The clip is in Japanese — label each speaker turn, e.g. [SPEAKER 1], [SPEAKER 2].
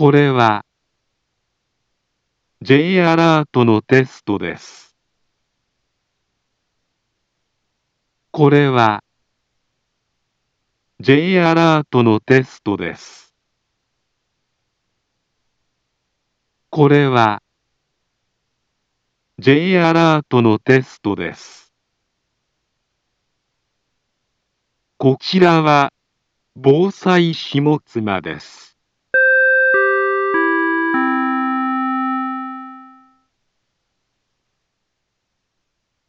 [SPEAKER 1] これは J アラートのテストです。これは J アラートのテストです。これは J アラートのテストです。こちらは防災下妻です。